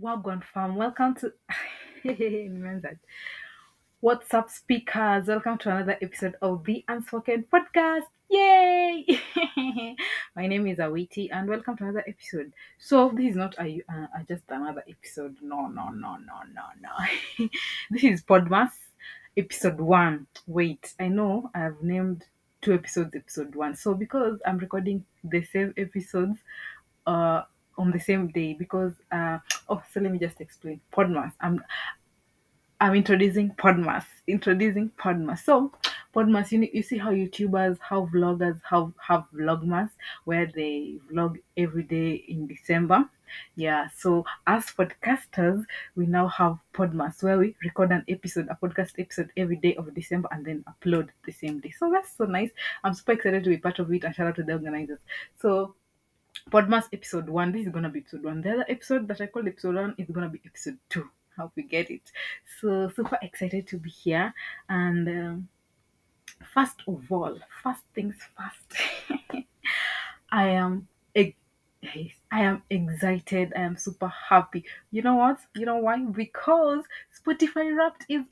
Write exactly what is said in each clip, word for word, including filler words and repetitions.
Wagwan fam, welcome to Nimeanza. What's up, speakers? Welcome to another episode of the Unspoken Podcast. Yay! My name is Awiti, and welcome to another episode. So this is not a, uh, uh, just another episode. No, no, no, no, no, no. This is Podmas episode one. Wait, I know I've named two episodes episode one. So because I'm recording the same episodes, uh on the same day because uh oh so let me just explain Podmas. I'm I'm introducing Podmas. Introducing Podmas. So Podmas, you know, you see how YouTubers, how vloggers have have Vlogmas where they vlog every day in December. Yeah, so as podcasters, we now have Podmas where we record an episode, a podcast episode every day of December and then upload the same day. So that's so nice. I'm super excited to be part of it and shout out to the organizers. So Podmas episode one. This is gonna be episode one. The other episode that I called episode one is gonna be episode two. Hope we get it. So super excited to be here. And um, first of all, first things first. I am ex- I am excited. I am super happy. You know what? You know why? Because Spotify Wrapped is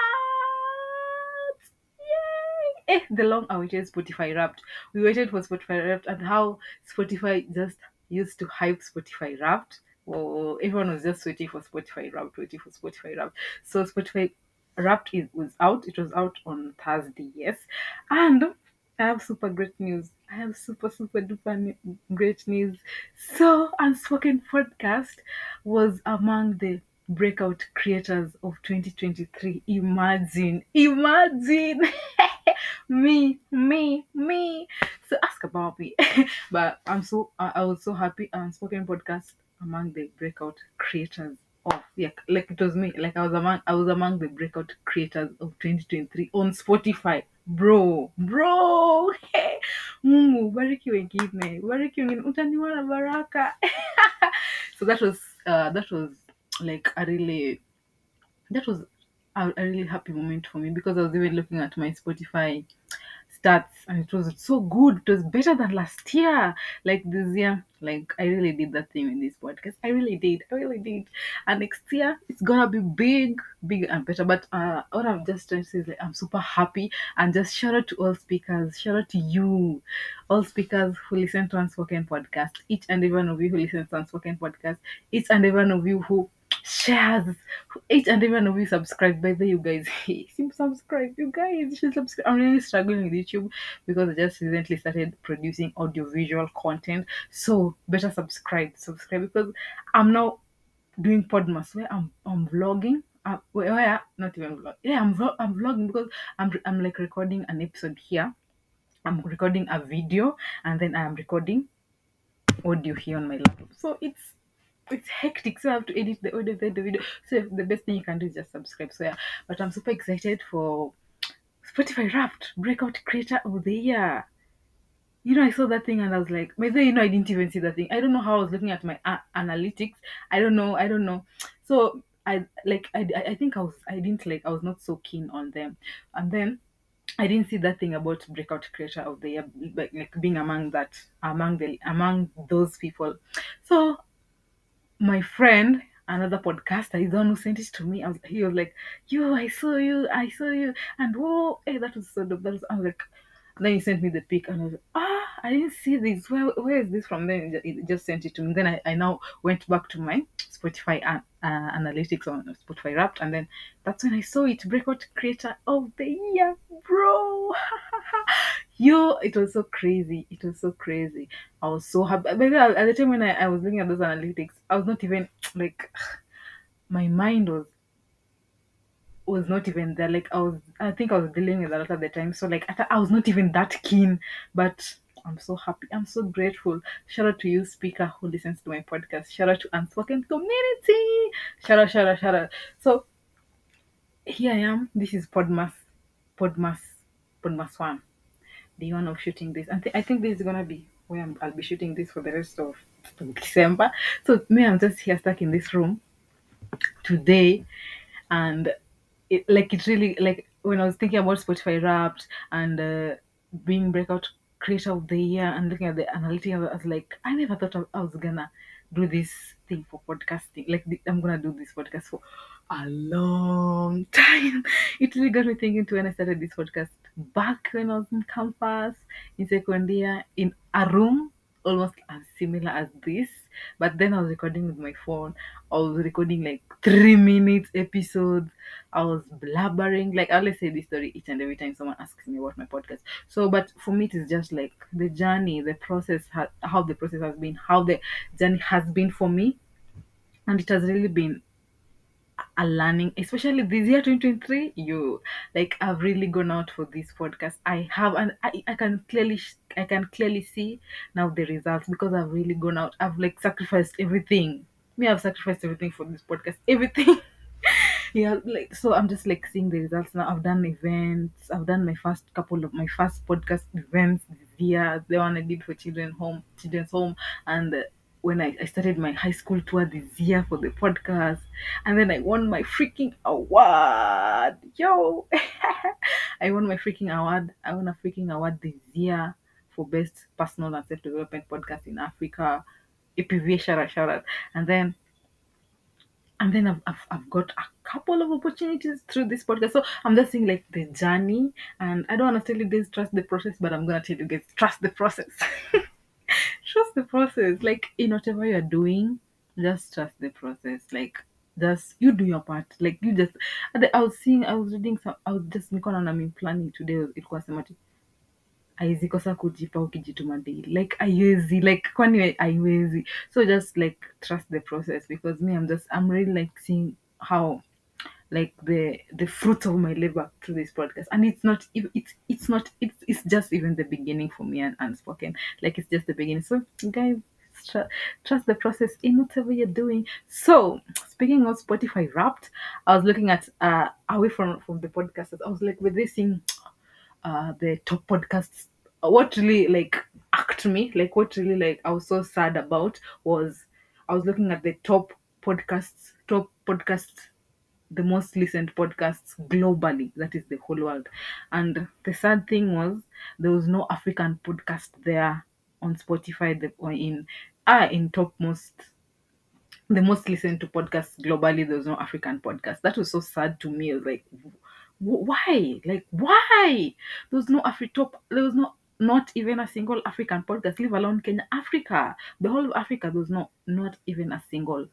out. Yay! Eh, the long awaited Spotify Wrapped. We waited for Spotify Wrapped and how Spotify just used to hype Spotify Wrapped. Oh, everyone was just waiting for Spotify Wrapped, waiting for Spotify Wrapped. So Spotify Wrapped is was out. It was out on Thursday, yes. And I have super great news. I have super, super duper ne- great news. So, Unspoken Podcast was among the breakout creators of twenty twenty-three. Imagine, imagine me, me, me. So, ask about me. But I'm so, I I was so happy. Unspoken Podcast among the breakout creators. Oh yeah, like it was me. Like I was among I was among the breakout creators of twenty twenty-three on Spotify. Bro, bro. Hey. Mungu, bariki wengine. Bariki wengine. Utaniwa na baraka. So that was uh that was like a really that was a, a really happy moment for me because I was even looking at my Spotify stats and it was so good. It was better than last year. Like this year, like I really did that thing in this podcast. I really did. I really did. And next year it's gonna be big, big and better. But uh what I'm just trying to say is like I'm super happy and just shout out to all speakers, shout out to you, all speakers who listen to Unspoken Podcast, each and every one of you who listens to Unspoken Podcast, each and every one of you who shares, each and every one of you subscribe. By the way, you guys, seem subscribe. You guys you should subscribe. I'm really struggling with YouTube because I just recently started producing audiovisual content. So better subscribe, subscribe because I'm now doing Podmas where I'm I'm vlogging. Uh, where, where not even vlog. Yeah, I'm vlog, I'm vlogging because I'm I'm like recording an episode here. I'm recording a video and then I'm recording audio here on my laptop. So it's it's hectic. So I have to edit the audio, edit the video. So the best thing you can do is just subscribe. So yeah, but I'm super excited for Spotify Wrapped Breakout Creator of the Year. You know, I saw that thing and I was like, maybe you know, I didn't even see that thing. I don't know how I was looking at my a- analytics. I don't know. I don't know. So I like I I I think I was I didn't like I was not so keen on them, and then I didn't see that thing about breakout creator of the year, like, like being among that among the among those people. So my friend, another podcaster, is the one who sent it to me. I was, he was like, "Yo, I saw you, I saw you," and whoa, hey, that was so dope. That was, I was like, and then he sent me the pic, and I was like, ah, I didn't see this. Where, where is this from? Then he just sent it to me. Then I, I now went back to my Spotify uh, uh, analytics on Spotify Wrapped, and then that's when I saw it. Breakout Creator of the Year, bro. Yo, it was so crazy. It was so crazy. I was so happy. But at the time when I, I was looking at those analytics, I was not even like my mind was was not even there. Like I was, I think I was dealing with a lot at the time. So like I, th- I was not even that keen. But I'm so happy. I'm so grateful. Shout out to you, speaker who listens to my podcast. Shout out to Unspoken Community. Shout out, shout out, shout out. So here I am. This is Podmas, Podmas, Podmas one. The one of shooting this. And th- I think this is gonna be where I'm, I'll be shooting this for the rest of December. So me, I'm just here stuck in this room today, and it like it really like when I was thinking about Spotify Wrapped and uh, being breakout creator of the year and looking at the analytics, I was like, I never thought I I was gonna do this thing for podcasting. Like the- I'm gonna do this podcast for a long time. It really got me thinking to when I started this podcast back when I was in campus in second year in a room almost as similar as this, but then I was recording with my phone. I was recording like three minutes episodes. I was blabbering. Like I always say this story each and every time someone asks me about my podcast. So, but for me, it is just like the journey, the process, ha- how the process has been, how the journey has been for me, and it has really been a learning, especially this year twenty twenty-three. You like I've really gone out for this podcast. I have, and I, I can clearly sh- I can clearly see now the results because I've really gone out. I've like sacrificed everything. Me, I've sacrificed everything for this podcast. Everything. Yeah, like so I'm just like seeing the results now. I've done events. I've done my first couple of my first podcast events this year. The one I did for children home, children's home, and uh, when I, I started my high school tour this year for the podcast, and then I won my freaking award. Yo, I won my freaking award. I won a freaking award this year for best personal and self development podcast in Africa. A P V A shout out, shout out. And then and then I've, I've, I've got a couple of opportunities through this podcast. So I'm just saying like the journey, and I don't want to tell you guys trust the process, but I'm gonna tell you guys trust the process. Trust the process. Like in whatever you're doing, just trust the process. Like just you do your part. Like you just. and I was seeing, I was reading some. I was just niko na mimi planning today. It was haiwezi kosa kujipa ukijituma daily, like haiwezi, like kwani haiwezi. So just like trust the process, because me i'm just I'm really like seeing how like the the fruits of my labor through this podcast, and it's not ev- it's it's not it's it's just even the beginning for me and unspoken, like it's just the beginning. So guys, tr- trust the process in whatever you're doing. So speaking of Spotify Wrapped, I was looking at uh away from from the podcast, I was like with this thing, uh the top podcasts. What really like act me, like what really like I was so sad about was I was looking at the top podcasts, top podcasts, the most listened podcasts globally, that is the whole world. And the sad thing was there was no African podcast there on Spotify, the, or in ah in top most, the most listened to podcasts globally, there was no African podcast. That was so sad to me. I was like, "Wh- why? Like, why? There was no Afri top. There was no not even a single African podcast. Leave alone Kenya, Africa, the whole of Africa. There was no not even a single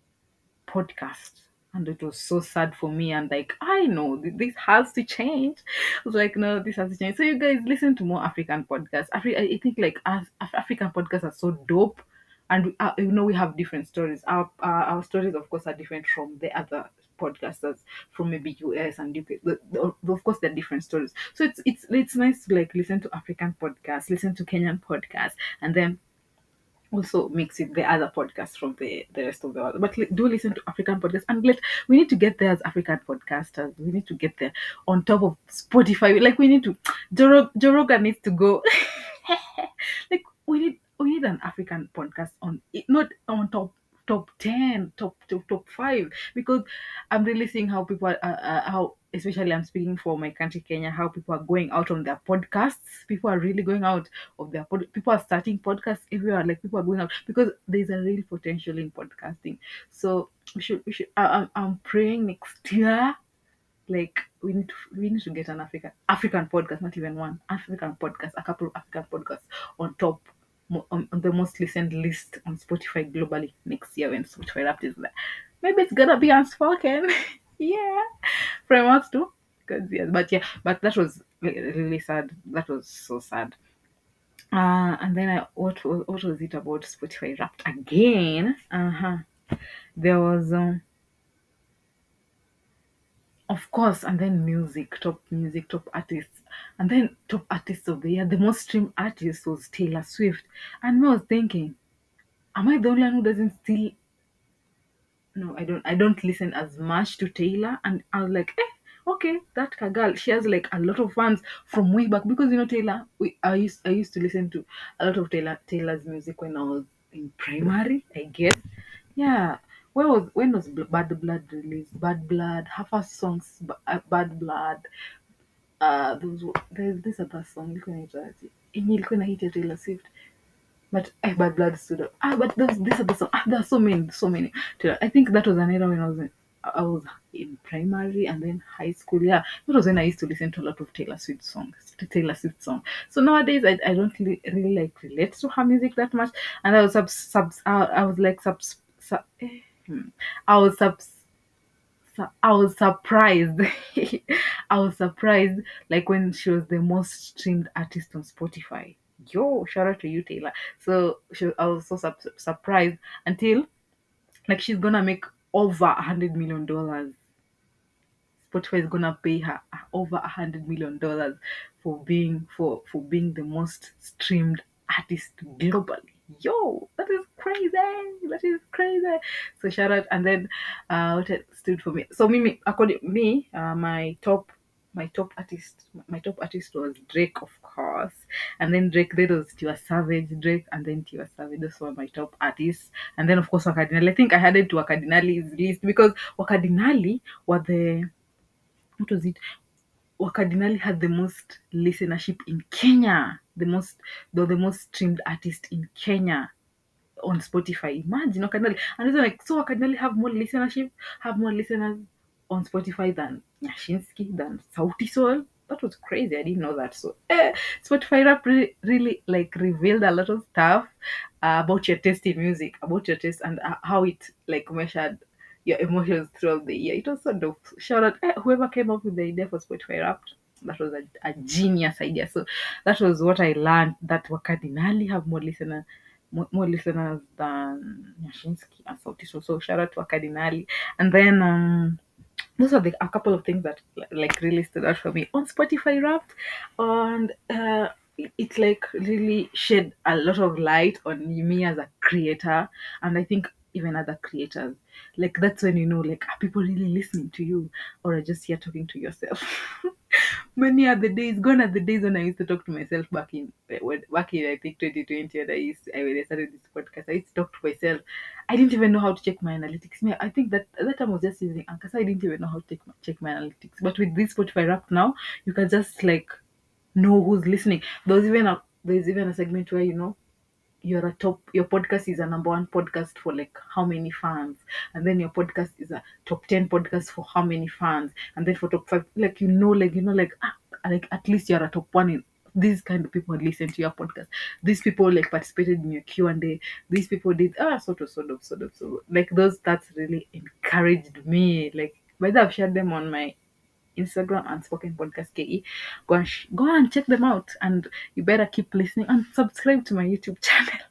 podcast." And it was so sad for me. And like, I know th- this has to change. I was like, no, this has to change. So you guys listen to more African podcasts. Afri- I I think like us, Af- African podcasts are so dope. And we, uh, you know, we have different stories. Our uh, our stories, of course, are different from the other podcasters from maybe U S and U K. The, the, of course, they're different stories. So it's it's it's nice to like listen to African podcasts, listen to Kenyan podcasts, and then also mix with the other podcasts from the, the rest of the world. But like, do listen to African podcasts, and let we need to get there as African podcasters. We need to get there on top of Spotify. Like we need to Joe Rogan needs to go. Like we need we need an African podcast on it, not on top top ten, top top top five, because I'm really seeing how people are, uh, uh, how especially I'm speaking for my country Kenya, how people are going out on their podcasts. People are really going out of their pod- people are starting podcasts everywhere. Like people are going out because there's a real potential in podcasting. So we should we should I, I'm, I'm praying next year, like we need to we need to get an African African podcast, not even one African podcast, a couple of African podcasts on top, mo- on, on the most listened list on Spotify globally next year when Spotify Wrapped is there. Maybe it's gonna be unspoken. Yeah, from us too. Because yeah, but yeah, but that was re- really sad. That was so sad. Uh, and then I what was what was it about Spotify Wrapped again? Uh huh. There was um, of course, and then music, top music, top artists, and then top artists of the year. The most streamed artist was Taylor Swift, and I was thinking, am I the only one who doesn't still? No, I don't. I don't listen as much to Taylor, and I was like, eh, okay, that girl, she has like a lot of fans from way back, because you know Taylor. We I used I used to listen to a lot of Taylor Taylor's music when I was in primary, I guess. Yeah. When was when was Bl- Bad Blood released? Bad Blood, her first songs, B- uh, Bad Blood. Uh, those were- there's this other song. Look at it. yenye ilikuwa inaitwa Taylor Swift. But eh, Bad Blood stood out. Ah, but those, these are the songs. Ah, there are so many, so many. I think that was an era when I was in, I was in primary and then high school. Yeah, that was when I used to listen to a lot of Taylor Swift songs. To Taylor Swift songs. So nowadays, I, I don't really, really like relate to her music that much. And I was sub, sub I, I was like sub, sub eh, hmm. I was sub. su- I was surprised. I was surprised, like when she was the most streamed artist on Spotify. Yo, shout out to you, Taylor. So she, I was so sup- surprised until like she's gonna make over a hundred million dollars. Spotify is gonna pay her over a hundred million dollars for being for for being the most streamed artist globally. Yo, that is crazy. That is crazy. So shout out, and then uh, what it stood for me. So me, according me, uh, my top my top artist my top artist was Drake, of course, and then Drake, then was Tiwa Savage, Drake, and then Tiwa Savage. Those were my top artists, and then of course Wakadinali. I think I had it to Wakadinali's list because Wakadinali were the what was it? Wakadinali had the most listenership in Kenya. The most, they're the most streamed artist in Kenya on Spotify. Imagine Wakadinali. And it's like, so Wakadinali have more listenership, have more listeners on Spotify than Nyashinsky, than Sauti Sol. That was crazy. I didn't know that. So eh, Spotify rap really, really like revealed a lot of stuff uh, about your taste in music, about your taste and uh, how it like measured your emotions throughout the year. It was so dope. Shout out eh, whoever came up with the idea for Spotify rap. That was a, a genius idea. So that was what I learned, that Wakadinali have more listeners more, more listeners than Nyashinsky and Sauti Sol. So shout out to Wakadinali. And then um those are the a couple of things that like really stood out for me on Spotify Wrapped, and uh, it, it like really shed a lot of light on me as a creator, and I think even other creators. Like that's when you know, like, are people really listening to you, or are just here talking to yourself? Many are the days, gone are the days when I used to talk to myself back in when back in I think twenty twenty, and I used I, when I started this podcast, I used to talk to myself. I didn't even know how to check my analytics. Me, I think that at that time I was just using Anchor, so I didn't even know how to check my, check my analytics. But with this Spotify Wrapped now, you can just like know who's listening. There's even a there's even a segment where you know you're a top your podcast is a number one podcast for like how many fans, and then your podcast is a top ten podcast for how many fans, and then for top five, like you know like you know like ah, like at least you're a top one in these kind of people listen to your podcast. These people like participated in your Q and A. These people did ah sort of sort of sort of so like those stats really encouraged me. Like whether I've shared them on my Instagram and Spoken Podcast K E. Go and sh- go and check them out, and you better keep listening and subscribe to my YouTube channel.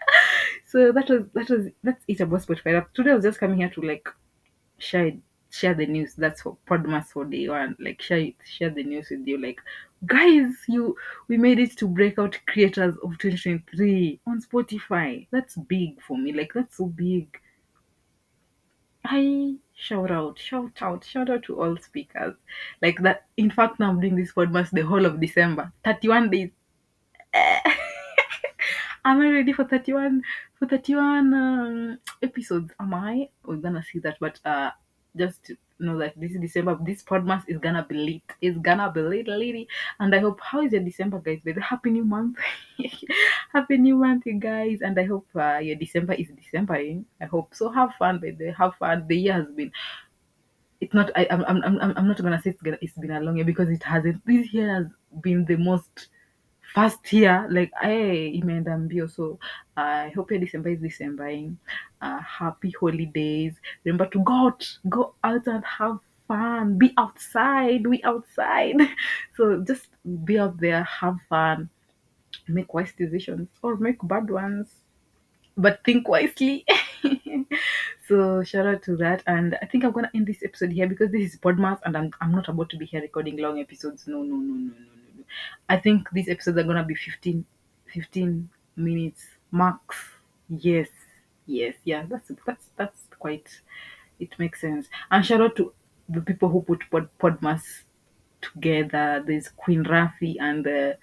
So that was that was that's it about Spotify. Today I was just coming here to like share share the news. That's for Podmas for day one. Like share share the news with you. Like guys, you we made it to breakout creators of twenty twenty-three on Spotify. That's big for me. Like that's so big. I shout out, shout out, shout out to all speakers. Like that. In fact, now I'm doing this podcast the whole of December. thirty-one days. Am I ready for thirty-one for thirty-one um, episodes? Am I? We're gonna see that, but uh, just to know that this is December. This podcast is gonna be lit. It's gonna be lit, lady. And I hope, how is your December, guys? By the happy new month, happy new month, you guys. And I hope uh, your December is December. Eh? I hope so. Have fun, baby. Have fun. The year has been. It's not. I, I'm. I'm. I'm. I'm not gonna say it's gonna. It's been a long year because it hasn't. This year has been the most first year, like I imeenda mbio. So I hope your December is Decembering. Uh, happy holidays. Remember to go out, go out and have fun. Be outside, be outside. So just be out there, have fun, make wise decisions or make bad ones, but think wisely. So shout out to that, and I think I'm gonna end this episode here because this is Podmas, and I'm I'm not about to be here recording long episodes. No, no, no, no, no, no, no. I think these episodes are gonna be fifteen, fifteen minutes max. Yes, yes, yeah. That's that's that's quite. It makes sense. And shout out to the people who put Pod, Podmas together. There's Queen Rafi and the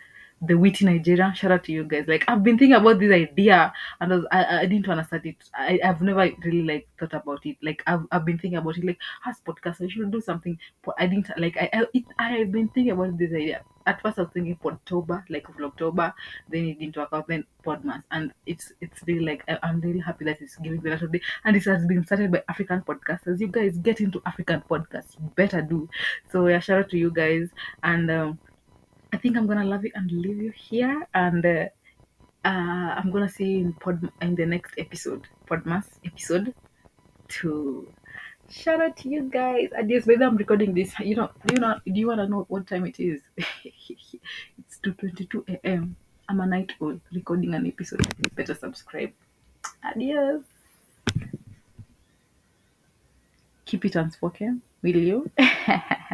the witty Nigerian. Shout out to you guys. Like I've been thinking about this idea, and I, was, I, I didn't want to start it. I, I've never really like thought about it. Like I've, I've been thinking about it. Like as podcast, I should do something. But I didn't like. I I, it, I've been thinking about this idea. At first, I was thinking Podtober, like of October. Then it didn't work out. Then Podmas, and it's it's really like I, I'm really happy that it's giving me that day. And this has been started by African podcasters. You guys get into African podcasts. You better do. So yeah, shout out to you guys. And um, I think I'm gonna love you and leave you here. And uh, uh, I'm gonna see you in pod in the next episode, Podmas episode two. Shout out to you guys. Adios. Whether I'm recording this, you know, do you know? Do you wanna know what time it is? It's two twenty-two a m. I'm a night owl recording an episode. You better subscribe. Adios. Keep it unspoken, will you?